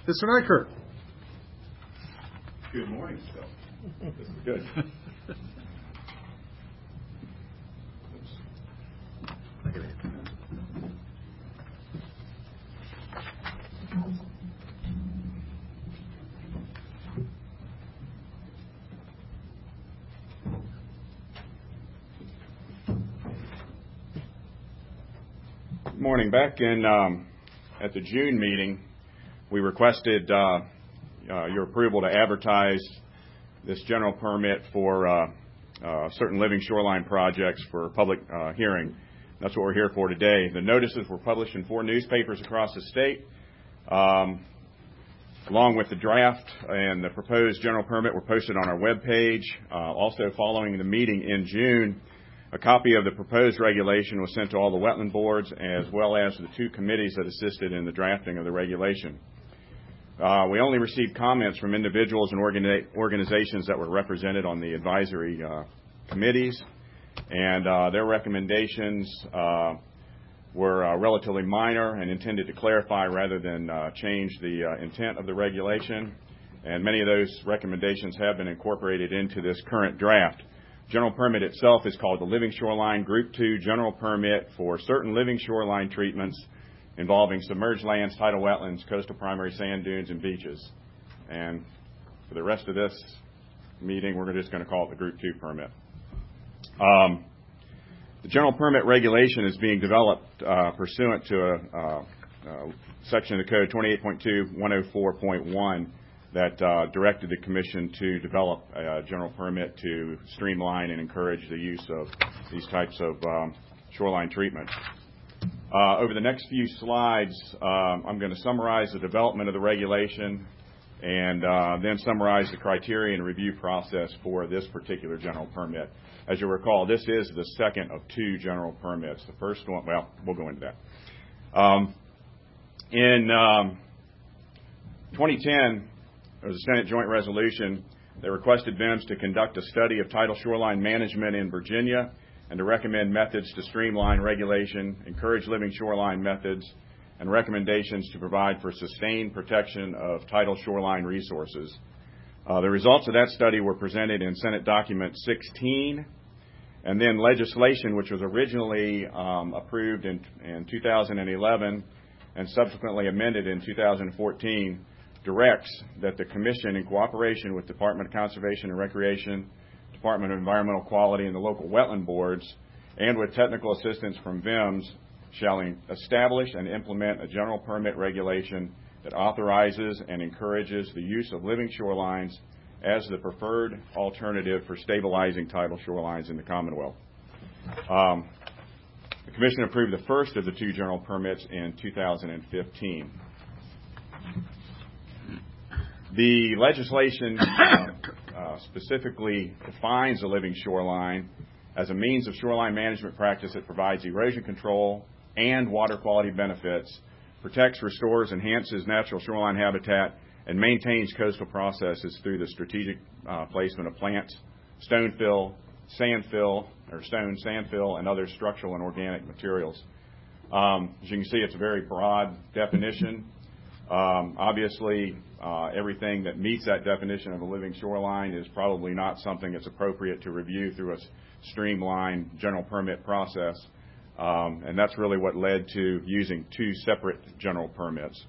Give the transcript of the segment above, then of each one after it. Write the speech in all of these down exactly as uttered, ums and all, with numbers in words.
Mister Nykerk. Good morning, Phil. This is good. Good morning. Back in um, at the June meeting, we requested uh, uh, your approval to advertise this general permit for uh, uh, certain living shoreline projects for public uh, hearing. That's what we're here for today. The notices were published in four newspapers across the state. Um, along with the draft and the proposed general permit were posted on our webpage. Uh, also, following the meeting in June, a copy of the proposed regulation was sent to all the wetland boards as well as the two committees that assisted in the drafting of the regulation. Uh, we only received comments from individuals and organi- organizations that were represented on the advisory uh, committees, and uh, their recommendations uh, were uh, relatively minor and intended to clarify rather than uh, change the uh, intent of the regulation, and many of those recommendations have been incorporated into this current draft. General permit itself is called the Living Shoreline Group two General Permit for certain living shoreline treatments involving submerged lands, tidal wetlands, coastal primary sand dunes, and beaches. And for the rest of this meeting, we're just going to call it the Group two permit. Um, the general permit regulation is being developed uh, pursuant to a uh, uh, section of the code twenty-eight point two one oh four point one that uh, directed the Commission to develop a general permit to streamline and encourage the use of these types of um, shoreline treatments. Uh, over the next few slides, um, I'm going to summarize the development of the regulation and uh, then summarize the criteria and review process for this particular general permit. As you recall, this is the second of two general permits. The first one, well, we'll go into that. Um, in um, twenty ten, there was a Senate joint resolution that requested V I M S to conduct a study of tidal shoreline management in Virginia and to recommend methods to streamline regulation, encourage living shoreline methods, and recommendations to provide for sustained protection of tidal shoreline resources. Uh, the results of that study were presented in Senate Document sixteen, and then legislation, which was originally um, approved in, in two thousand eleven and subsequently amended in two thousand fourteen, directs that the Commission, in cooperation with Department of Conservation and Recreation, Department of Environmental Quality, and the local wetland boards, and with technical assistance from V I M S, shall establish and implement a general permit regulation that authorizes and encourages the use of living shorelines as the preferred alternative for stabilizing tidal shorelines in the Commonwealth. Um, the Commission approved the first of the two general permits in two thousand fifteen. The legislation uh, uh, specifically defines a living shoreline as a means of shoreline management practice that provides erosion control and water quality benefits, protects, restores, enhances natural shoreline habitat, and maintains coastal processes through the strategic uh, placement of plants, stone fill, sand fill, or stone sand fill, and other structural and organic materials. Um, as you can see, it's a very broad definition. Um, obviously, uh, everything that meets that definition of a living shoreline is probably not something that's appropriate to review through a streamlined general permit process, um, and that's really what led to using two separate general permits.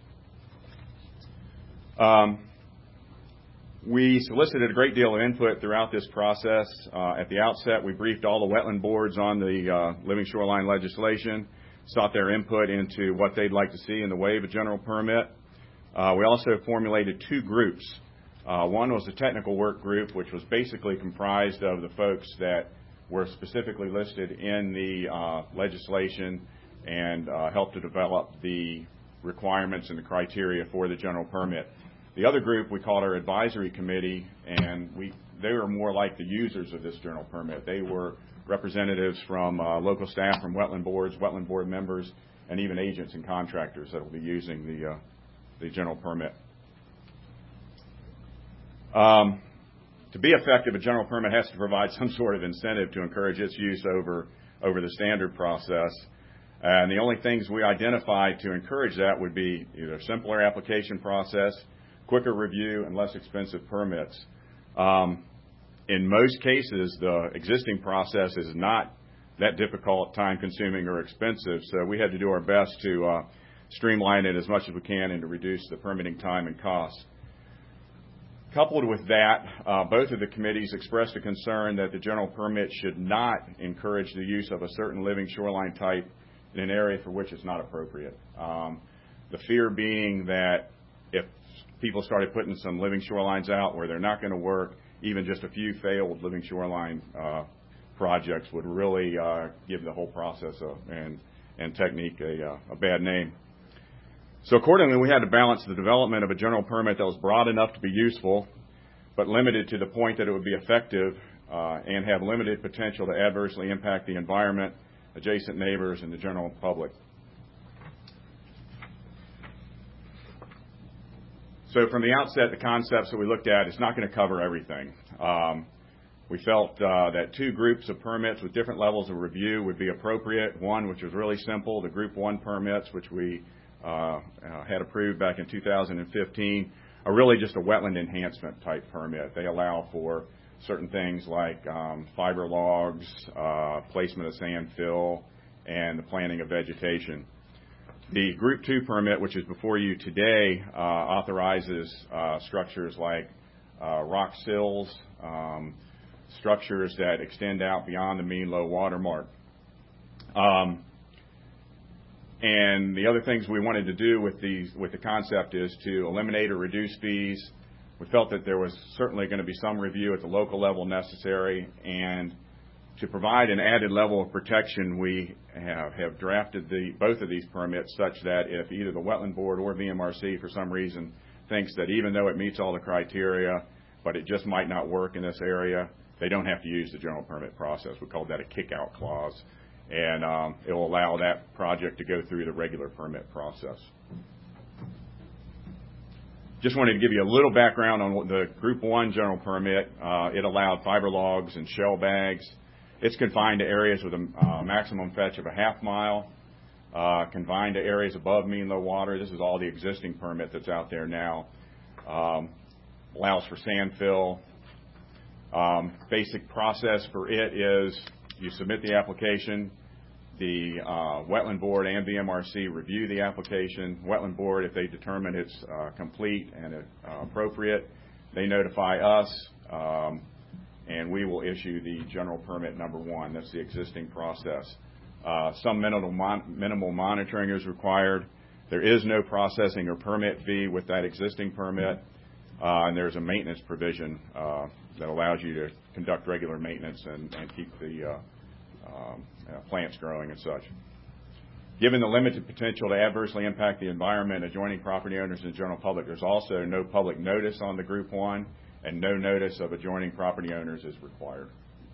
Um, we solicited a great deal of input throughout this process. Uh, at the outset, we briefed all the wetland boards on the uh, living shoreline legislation, sought their input into what they'd like to see in the way of a general permit. Uh, we also formulated two groups. Uh, one was a technical work group, which was basically comprised of the folks that were specifically listed in the uh, legislation and uh, helped to develop the requirements and the criteria for the general permit. The other group we called our advisory committee, and we they were more like the users of this general permit. They were representatives from uh, local staff, from wetland boards, wetland board members, and even agents and contractors that will be using the uh, the general permit. Um, to be effective, a general permit has to provide some sort of incentive to encourage its use over over the standard process. And the only things we identified to encourage that would be either simpler application process, quicker review, and less expensive permits. Um, in most cases, the existing process is not that difficult, time-consuming, or expensive, so we had to do our best to uh, streamline it as much as we can and to reduce the permitting time and costs. Coupled with that, uh, both of the committees expressed a concern that the general permit should not encourage the use of a certain living shoreline type in an area for which it's not appropriate. Um, the fear being that if people started putting some living shorelines out where they're not going to work, even just a few failed living shoreline uh, projects would really uh, give the whole process a, and, and technique a, uh, a bad name. So accordingly, we had to balance the development of a general permit that was broad enough to be useful, but limited to the point that it would be effective uh, and have limited potential to adversely impact the environment, adjacent neighbors, and the general public. So from the outset, the concepts that we looked at, it's not going to cover everything. Um, we felt uh, that two groups of permits with different levels of review would be appropriate. One, which was really simple, the Group one permits, which we uh, uh, had approved back in two thousand fifteen, are really just a wetland enhancement type permit. They allow for certain things like um, fiber logs, uh, placement of sand fill, and the planting of vegetation. The Group two permit, which is before you today, uh, authorizes uh, structures like uh, rock sills, um, structures that extend out beyond the mean low water mark. Um, and the other things we wanted to do with these, with the concept is to eliminate or reduce fees. We felt that there was certainly going to be some review at the local level necessary, and to provide an added level of protection, we have, have drafted the, both of these permits such that if either the Wetland Board or V M R C for some reason thinks that even though it meets all the criteria, but it just might not work in this area, they don't have to use the general permit process. We call that a kick-out clause, and um, it will allow that project to go through the regular permit process. Just wanted to give you a little background on the Group one general permit. Uh, it allowed fiber logs and shell bags. It's confined to areas with a uh, maximum fetch of a half mile, uh, confined to areas above mean low water. This is all the existing permit that's out there now. Um, allows for sand fill. Um, basic process for it is you submit the application. The uh, Wetland Board and V M R C review the application. Wetland Board, if they determine it's uh, complete and uh, appropriate, they notify us. Um, and we will issue the general permit number one. That's the existing process. Uh, some minimal, mon minimal monitoring is required. There is no processing or permit fee with that existing permit, uh, and there's a maintenance provision uh, that allows you to conduct regular maintenance and, and keep the uh, um, uh, plants growing and such. Given the limited potential to adversely impact the environment, adjoining property owners, and the general public, there's also no public notice on the Group one, and no notice of adjoining property owners is required.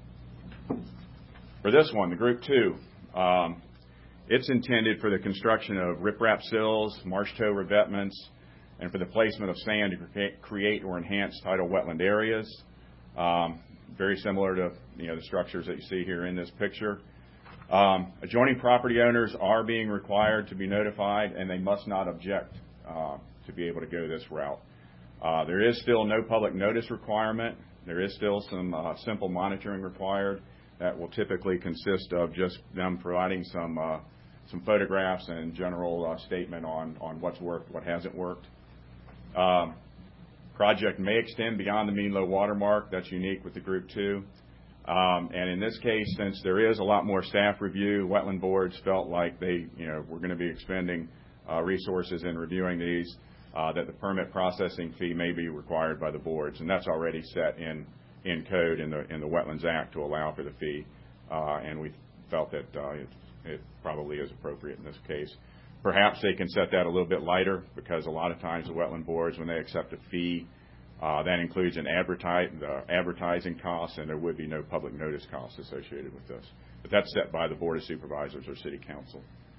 For this one, the Group two, um, it's intended for the construction of riprap sills, marsh tow revetments, and for the placement of sand to create or enhance tidal wetland areas. Um, very similar to you know the structures that you see here in this picture. Um, adjoining property owners are being required to be notified, and they must not object uh, to be able to go this route. Uh, there is still no public notice requirement. There is still some uh, simple monitoring required that will typically consist of just them providing some uh, some photographs and general uh, statement on, on what's worked, what hasn't worked. Um, project may extend beyond the mean low water mark. That's unique with the Group two. Um, and in this case, since there is a lot more staff review, wetland boards felt like they, you know, were going to be expending uh, resources in reviewing these. Uh, that the permit processing fee may be required by the boards, and that's already set in in code in the in the Wetlands Act to allow for the fee, uh, and we felt that uh, it, it probably is appropriate in this case. Perhaps they can set that a little bit lighter because a lot of times the wetland boards, when they accept a fee, uh, that includes an advertise the advertising costs, and there would be no public notice costs associated with this. But that's set by the Board of Supervisors or City Council.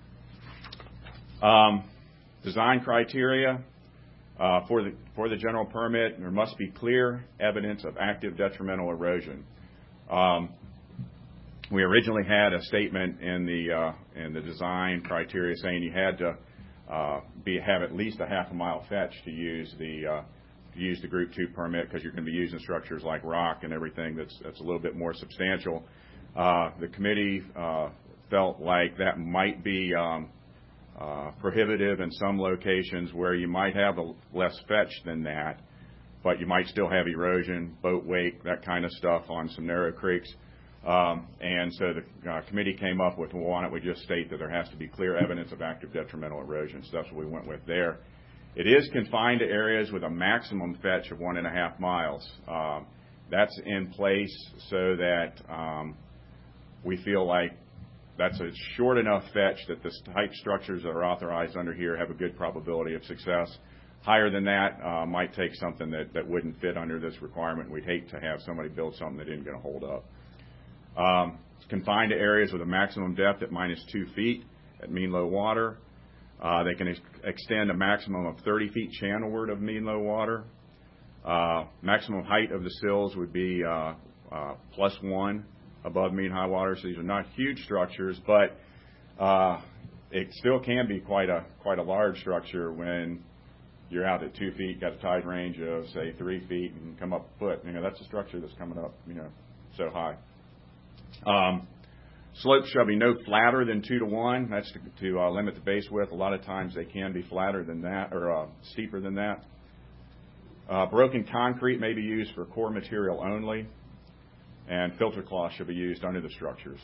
Um, design criteria. Uh, for the for the general permit, there must be clear evidence of active detrimental erosion. Um, we originally had a statement in the uh, in the design criteria saying you had to uh, be have at least a half a mile fetch to use the uh, to use the Group two permit, because you're going to be using structures like rock and everything that's that's a little bit more substantial. Uh, the committee uh, felt like that might be um, uh, prohibitive in some locations where you might have a less fetch than that, but you might still have erosion, boat wake, that kind of stuff on some narrow creeks. Um, and so the uh, committee came up with, well, why don't we just state that there has to be clear evidence of active detrimental erosion. So that's what we went with there. It is confined to areas with a maximum fetch of one and a half miles. Um, that's in place so that um, we feel like that's a short enough fetch that the type structures that are authorized under here have a good probability of success. Higher than that uh, might take something that, that wouldn't fit under this requirement. We'd hate to have somebody build something that isn't going to hold up. Um, it's confined to areas with a maximum depth at minus two feet at mean low water. Uh, they can ex extend a maximum of thirty feet channelward of mean low water. Uh, maximum height of the sills would be uh, uh, plus one above mean high water. So these are not huge structures, but uh, it still can be quite a quite a large structure when you're out at two feet, got a tide range of say three feet, and come up a foot. You know, that's a structure that's coming up, you know, so high. Um, slopes shall be no flatter than two to one. That's to, to uh, limit the base width. A lot of times they can be flatter than that, or uh, steeper than that. Uh, broken concrete may be used for core material only, and filter cloth should be used under the structures.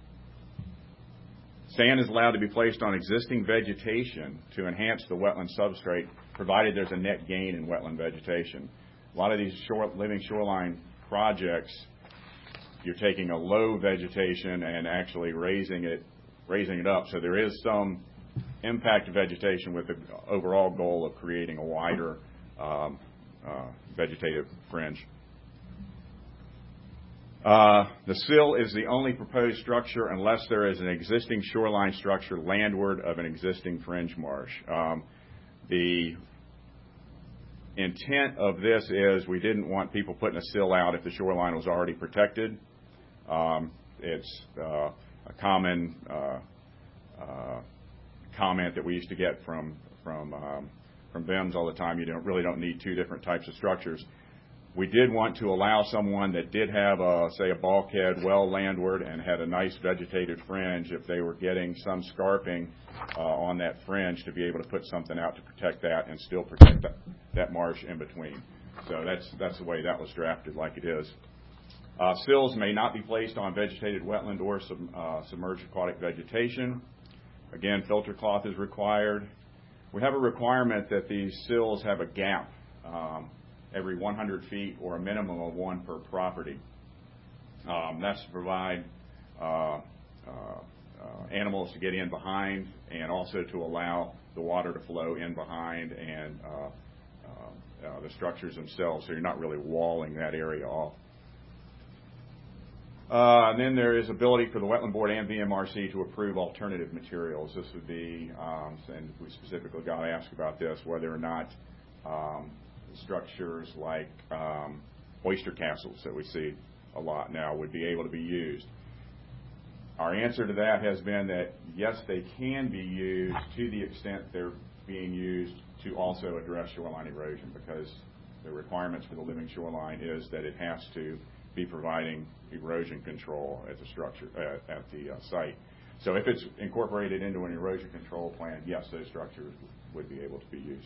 Sand is allowed to be placed on existing vegetation to enhance the wetland substrate, provided there's a net gain in wetland vegetation. A lot of these short, living shoreline projects, you're taking a low vegetation and actually raising it, raising it up. So there is some impact to vegetation with the overall goal of creating a wider um, uh, vegetative fringe. Uh, the sill is the only proposed structure unless there is an existing shoreline structure landward of an existing fringe marsh. Um, the intent of this is we didn't want people putting a sill out if the shoreline was already protected. Um, it's uh, a common uh, uh, comment that we used to get from from um, from V I Ms all the time. You don't really don't need two different types of structures. We did want to allow someone that did have, a, say, a bulkhead well landward and had a nice vegetated fringe, if they were getting some scarping uh, on that fringe, to be able to put something out to protect that and still protect that, that marsh in between. So that's that's the way that was drafted, like it is. Uh, sills may not be placed on vegetated wetland or sub, uh, submerged aquatic vegetation. Again, filter cloth is required. We have a requirement that these sills have a gap um, every one hundred feet, or a minimum of one per property. Um, that's to provide uh, uh, uh, animals to get in behind, and also to allow the water to flow in behind and uh, uh, uh, the structures themselves, so you're not really walling that area off. Uh, and then there is ability for the Wetland Board and V M R C to approve alternative materials. This would be, um, and we specifically got asked about this, whether or not um, structures like um, oyster castles that we see a lot now would be able to be used. Our answer to that has been that yes, they can be used to the extent they're being used to also address shoreline erosion, because the requirements for the living shoreline is that it has to be providing erosion control at the structure uh, at the uh, site. So if it's incorporated into an erosion control plan, yes, those structures would be able to be used.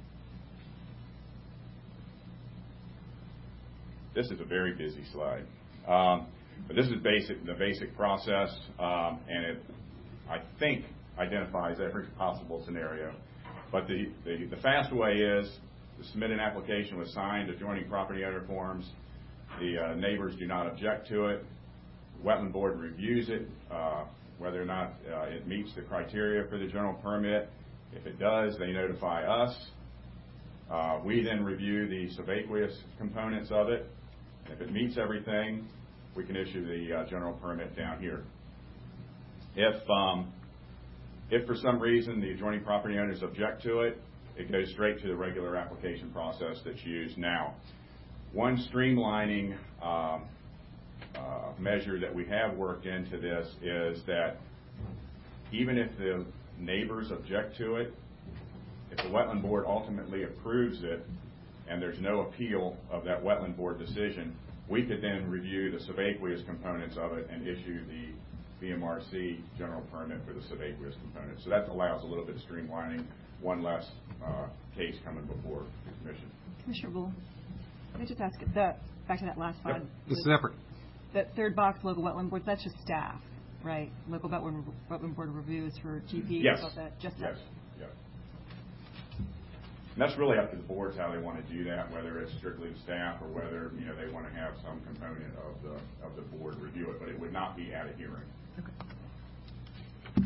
This is a very busy slide, um, but this is basic the basic process, um, and it I think identifies every possible scenario. But the, the the fast way is to submit an application with signed adjoining property owner forms. The uh, neighbors do not object to it. The Wetland Board reviews it, uh, whether or not uh, it meets the criteria for the general permit. If it does, they notify us. Uh, we then review the subaqueous components of it. If it meets everything, we can issue the uh, general permit down here. If, um, if for some reason the adjoining property owners object to it, it goes straight to the regular application process that's used now. One streamlining um, uh, measure that we have worked into this is that even if the neighbors object to it, if the wetland board ultimately approves it and there's no appeal of that wetland board decision, we could then review the subaqueous components of it and issue the V M R C general permit for the subaqueous components. So that allows a little bit of streamlining, one less uh, case coming before the commission. Commissioner Bull, let me just ask that back to that last slide. Yep. This is separate. That third box, local wetland boards, that's just staff, right? Local wetland, wetland board reviews for G P. Yes. About that, just yes. that. Yes. And that's really up to the boards how they want to do that, whether it's strictly the staff or whether you know they want to have some component of the of the board review it, but it would not be at a hearing. Okay.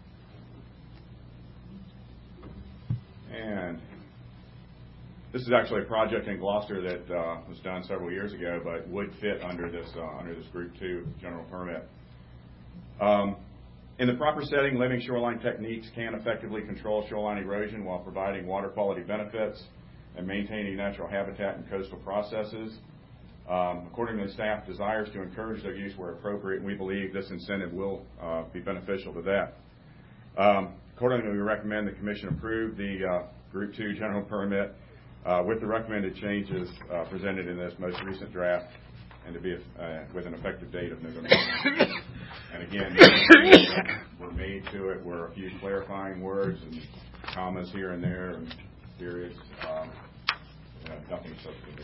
And this is actually a project in Gloucester that uh, was done several years ago, but would fit under this uh, under this Group Two general permit. Um, in the proper setting, living shoreline techniques can effectively control shoreline erosion while providing water quality benefits and maintaining natural habitat and coastal processes. Um, accordingly, staff desires to encourage their use where appropriate, and we believe this incentive will uh, be beneficial to that. Um, accordingly, we recommend the Commission approve the uh, Group Two general permit uh, with the recommended changes uh, presented in this most recent draft, and to be uh, with an effective date of November. And again, we're made to it were a few clarifying words and commas here and there and periods. Um, uh, nothing substantive.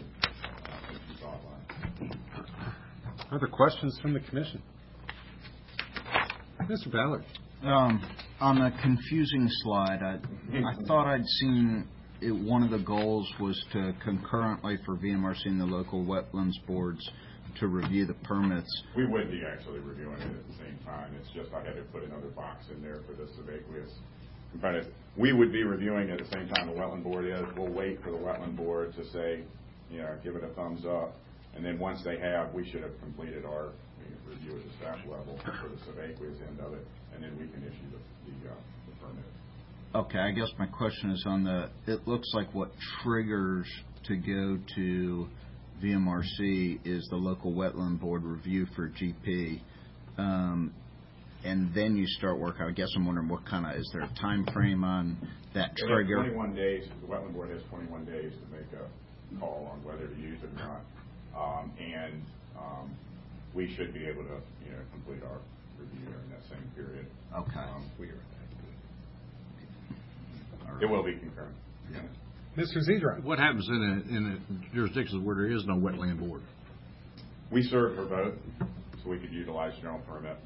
Other questions from the Commission? Mister Ballard. Um, on the confusing slide, I, I thought I'd seen it, one of the goals was to concurrently for V M R C and the local wetlands boards to review the permits. We would be actually reviewing it at the same time. It's just I had to put another box in there for the subaqueous component. We would be reviewing at the same time the wetland board is. We'll wait for the wetland board to say, you know, give it a thumbs up. And then once they have, we should have completed our review at the staff level for the subaqueous end of it, and then we can issue the, the, uh, the permit. Okay, I guess my question is on the, it looks like what triggers to go to V M R C is the local wetland board review for G P. Um, and then you start work. I guess I'm wondering what kind of, is there a time frame on that trigger? twenty-one days, the wetland board has twenty-one days to make a call on whether to use it or not. Um, and um, we should be able to, you know, complete our review during that same period. Okay. Um, we are. It will be concurrent. Yeah. Mister Zedron. What happens in a, in a jurisdiction where there is no wetland board? We serve for both, so we could utilize general permit.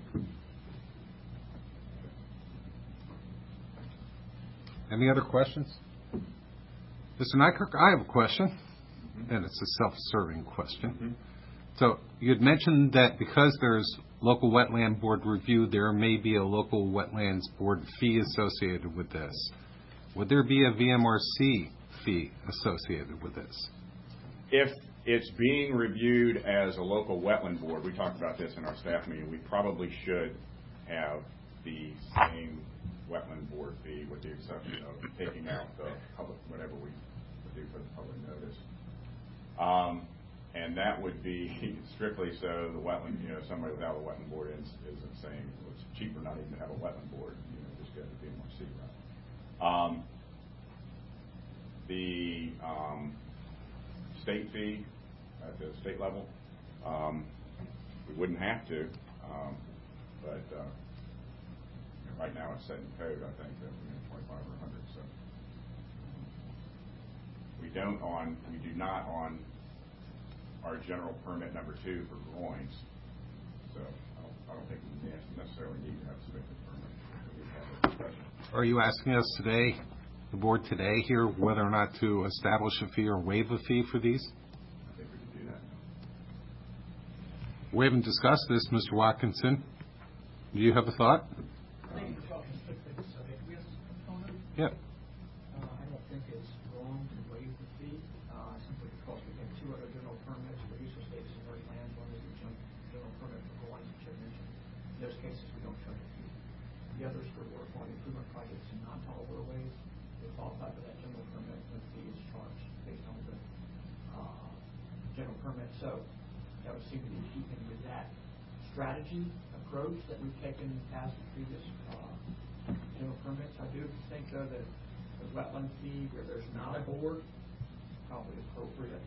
Any other questions? Mister Nykirk, I have a question, mm-hmm. and it's a self-serving question. Mm-hmm. So you had mentioned that because there's local wetland board review, there may be a local wetlands board fee associated with this. Would there be a V M R C fee associated with this? If it's being reviewed as a local wetland board, we talked about this in our staff meeting, we probably should have the same wetland board fee with the exception of taking out the public, whatever we do for the public notice. Um, and that would be strictly so the wetland, you know, somebody without a wetland board is, isn't saying well, it's cheaper not even to have a wetland board, you know, just get the V M R C right. Um, the um, state fee at the state level, um, we wouldn't have to, um, but uh, you know, right now it's set in code, I think, that you know, twenty-five or one hundred. So we don't on, we do not on our general permit number two for groins. So I don't, I don't think we necessarily need to have a specific permit. Are you asking us today, the board today here, whether or not to establish a fee or waive a fee for these? I think we could do that. We haven't discussed this, Mister Watkinson. Do you have a thought? I think we're talking strictly the subaqueous component. Yep. Uh, I don't think it's wrong to waive the fee, uh, simply because we have two other general permits for use of status and marine lands. One is the general permit for groins, which I mentioned. In those cases, we don't charge a fee. The others for water quality improvement projects and non-tidal waterways, they qualify for that general permit, and the fee is charged based on the uh, general permit. So that would seem to be keeping with that strategy approach that we've taken past the previous uh, general permits. I do think, though, that the wetland fee, where there's not a board, is probably appropriate.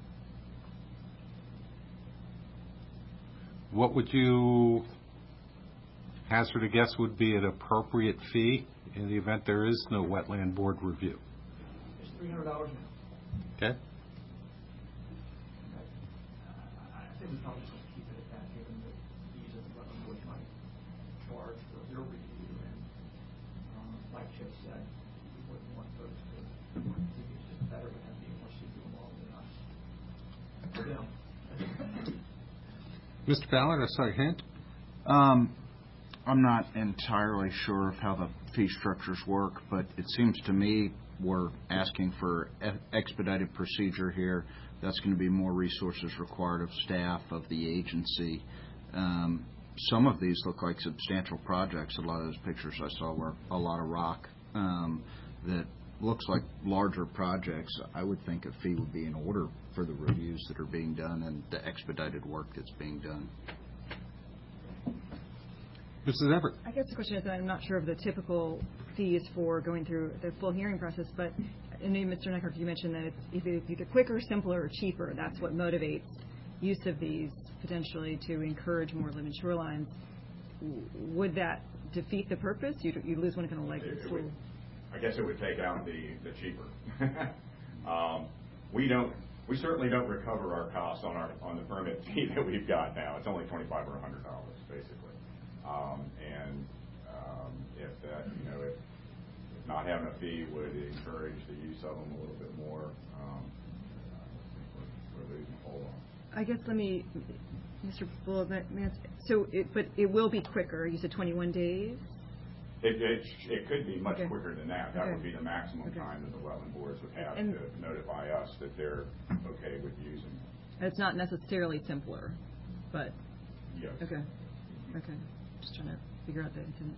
What would you hazard a guess would be an appropriate fee in the event there is no wetland board review? It's three hundred dollars now. Okay. I think we probably just keep it at that, given the fees that the wetland board might charge for their review. And um, like Chip said, we wouldn't want folks to think it's just better to have the M R C do them all than us. For them. Mister Ballard, I saw your hand. Um, I'm not entirely sure of how the fee structures work, but it seems to me we're asking for e- expedited procedure here. That's going to be more resources required of staff, of the agency. Um, some of these look like substantial projects. A lot of those pictures I saw were a lot of rock um, that looks like larger projects. I would think a fee would be in order for the reviews that are being done and the expedited work that's being done. Missus Everett. I guess the question is that I'm not sure of the typical fees for going through the full hearing process, but I know, Mister Neckert, you mentioned that it's either, either quicker, simpler, or cheaper. That's what motivates use of these potentially to encourage more limited shorelines. Would that defeat the purpose? You you lose one kind of like It- the it full. would- I guess it would take out the, the cheaper. um, we don't, we certainly don't recover our costs on our, on the permit fee that we've got now. It's only twenty-five or a hundred dollars basically. Um, and, um, if that, you know, if, if not having a fee would encourage the use of them a little bit more, um, we're, we're losing a whole lot. I guess let me, Mister Bull, so it, but it will be quicker. You said twenty-one days. It, it, it could be much Okay. quicker than that. That Okay. would be the maximum Okay. time that the wetland boards would have And- to notify us that they're okay with using them. It's not necessarily simpler, but Yes. okay, okay. Just trying to figure out the intent.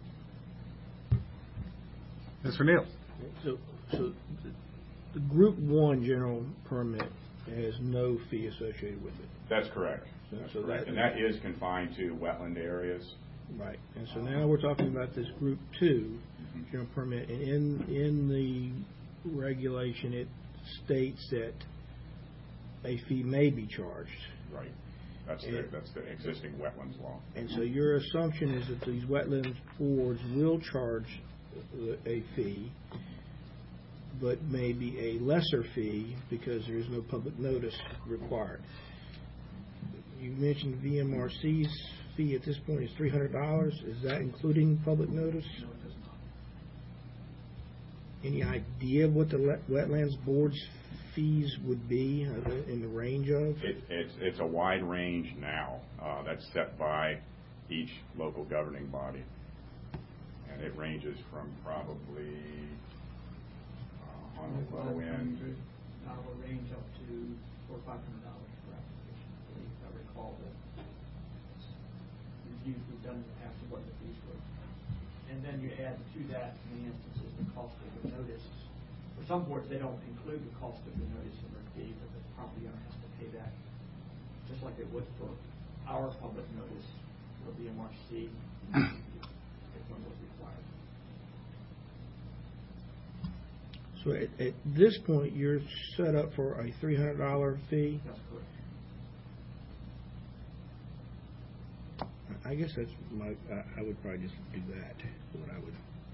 Mister Neal. So, so the, the Group One general permit has no fee associated with it. That's correct. So- That's so correct. that- And that is confined to wetland areas. Right. And so now we're talking about this Group Two Mhm. general permit, and in, in the regulation, it states that a fee may be charged. Right. That's the, that's the existing wetlands law. And so your assumption is that these wetlands boards will charge a fee, but maybe a lesser fee because there's no public notice required. You mentioned V M R C's fee at this point is three hundred dollars. Is that including public notice? No, it does not. Any idea of what the le- wetlands board's fees would be uh, in the range of? It, it's, it's a wide range now. Uh, that's set by each local governing body. And it ranges from probably uh, on the low end. Dollar range up to four or five hundred dollars per application. I believe I recall the reviews we've done in the past of what the fees were. And then you add to that, in many instances, the cost of the notice. For some boards, they don't include the cost of the notice in their fee, but the property owner has to pay that, just like they would for our public notice for the M R C if one was required. So at, at this point, you're set up for a three hundred dollars fee. That's correct. I guess that's my, I, I would probably just do that, what I would.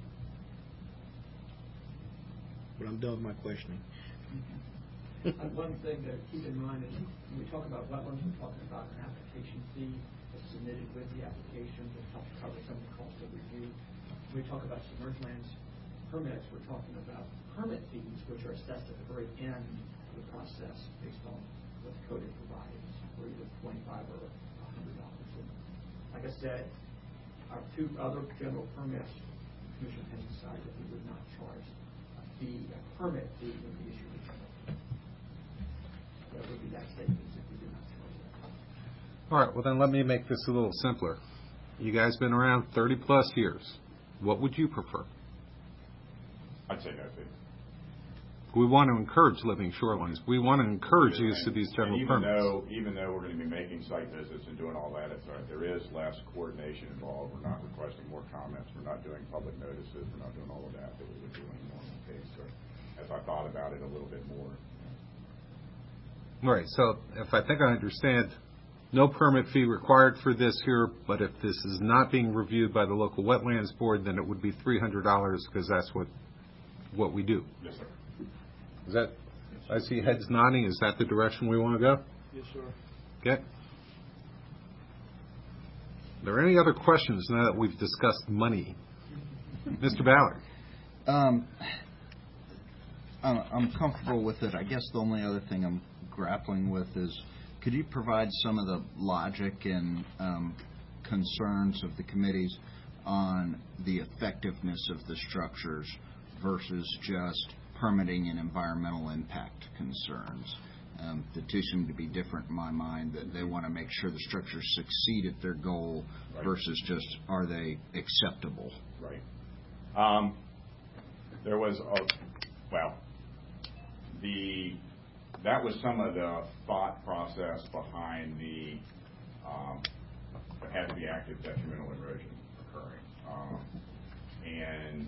But I'm done with my questioning. Uh, One thing to keep in mind is when we talk about wetlands, we're talking about an application fee that's submitted with the application that helps cover some of the cost of review. When we talk about submerged lands permits, we're talking about permit fees, which are assessed at the very end of the process based on what the code had provided, for either twenty-five or a hundred dollars. Like I said, our two other general permits, the commission has decided that we would not charge a fee, a permit fee when we issue the general permit. That would be that savings if we did not charge that. All right, well then let me make this a little simpler. You guys been around thirty plus years. What would you prefer? I'd say no fee. We want to encourage living shorelines. We want to encourage use of these general and even permits. Though, even though we're going to be making site visits and doing all that, it's, uh, there is less coordination involved. We're not requesting more comments. We're not doing public notices. We're not doing all of that that we would do in a normal case. So as I thought about it a little bit more. All right, so if I think I understand, no permit fee required for this here, but if this is not being reviewed by the local wetlands board, then it would be three hundred dollars because that's what what we do. Yes, sir. Is that, I see heads nodding. Is that the direction we want to go? Yes, sir. Okay. Are there any other questions now that we've discussed money? Mister Ballard. Um, I'm I'm comfortable with it. I guess the only other thing I'm grappling with is, could you provide some of the logic and um, concerns of the committees on the effectiveness of the structures versus just permitting and environmental impact concerns? Um, the two seem to be different in my mind, that they want to make sure the structures succeed at their goal Right. versus just are they acceptable? Right. Um, there was a, well, the, that was some of the thought process behind the, um, there had to be active detrimental erosion occurring. Um, and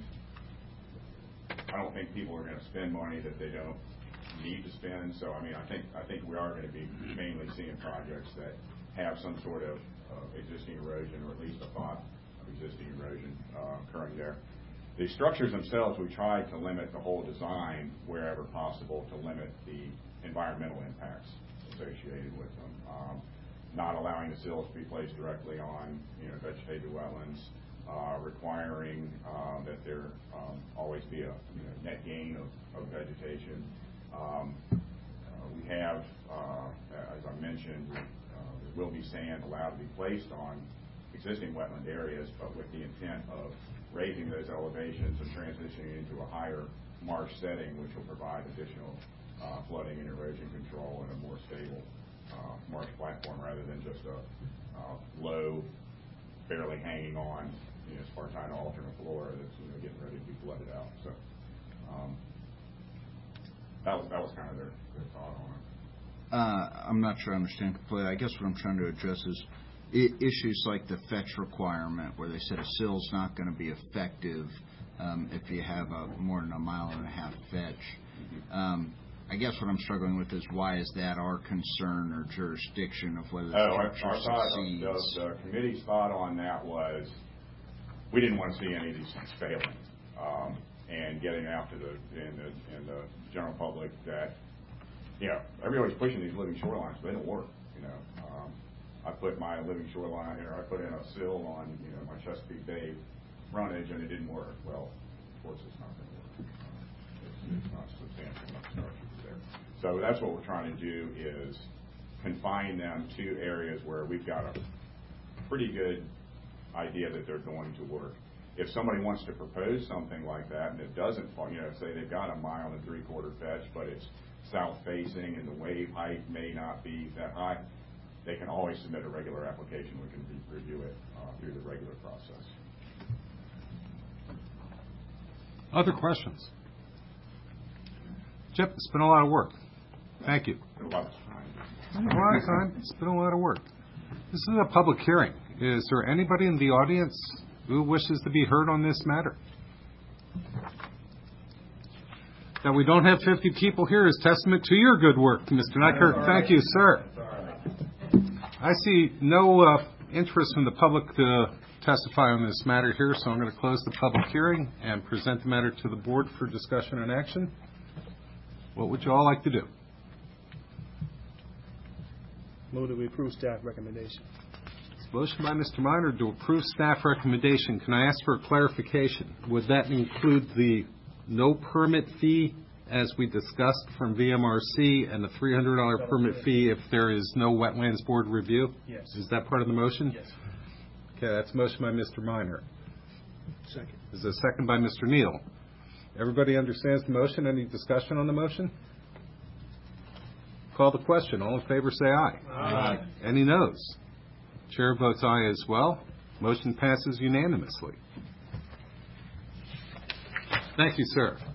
I don't think people are going to spend money that they don't need to spend. So, I mean, I think I think we are going to be mainly seeing projects that have some sort of uh, existing erosion, or at least a thought of existing erosion uh, occurring there. The structures themselves, we tried to limit the whole design wherever possible to limit the environmental impacts associated with them. Um, not allowing the sills to be placed directly on, you know, vegetated wetlands, uh, requiring uh, that there um, always be a you know, net gain of, of vegetation. Um, uh, we have, uh, as I mentioned, we, uh, there will be sand allowed to be placed on existing wetland areas, but with the intent of raising those elevations and transitioning into a higher marsh setting, which will provide additional uh, flooding and erosion control and a more stable uh, marsh platform rather than just a uh, low, barely hanging on, you know, spartina alternate flora that's you know getting ready to be flooded out. So um, that was that was kind of their, their thought on it. Uh, I'm not sure I understand completely. I guess what I'm trying to address is I- issues like the fetch requirement, where they said a sill's not going to be effective um, if you have a more than a mile and a half fetch. Um, I guess what I'm struggling with is, why is that our concern or jurisdiction of whether the Oh, our, structure our thought, succeeds? the, the committee's thought on that was we didn't want to see any of these things failing um, and getting out to the in the in the general public that you know everybody's pushing these living shorelines, but they don't work. You know, um, I put my living shoreline here. I put in a sill on you know my Chesapeake Bay frontage, and it didn't work. Well, of course, it's not going to work. Uh, it's, it's not substantial enough structure there. So that's what we're trying to do is confine them to areas where we've got a pretty good idea that they're going to work. If somebody wants to propose something like that and it doesn't fall, you know, say they've got a mile and three quarter fetch, but it's south facing and the wave height may not be that high, they can always submit a regular application. We can re- review it uh, through the regular process. Other questions? Chip, it's been a lot of work. Thank you. A lot of time. A lot of time. It's been a lot of work. This is a public hearing. Is there anybody in the audience who wishes to be heard on this matter? That we don't have fifty people here is testament to your good work, Mister Nykerk. Thank you, sir. I see no uh, interest from the public to testify on this matter here, so I'm going to close the public hearing and present the matter to the board for discussion and action. What would you all like to do? Move that we approve staff recommendation. Motion by Mister Minor to approve staff recommendation. Can I ask for a clarification? Would that include the no permit fee, as we discussed, from V M R C, and the three hundred dollars permit fee if there is no Wetlands Board review? Yes. Is that part of the motion? Yes. Okay, that's a motion by Mister Minor. Second. Is there a second by Mister Neal? Everybody understands the motion? Any discussion on the motion? Call the question. All in favor say aye. Aye. Any noes? Chair votes aye as well. Motion passes unanimously. Thank you, sir.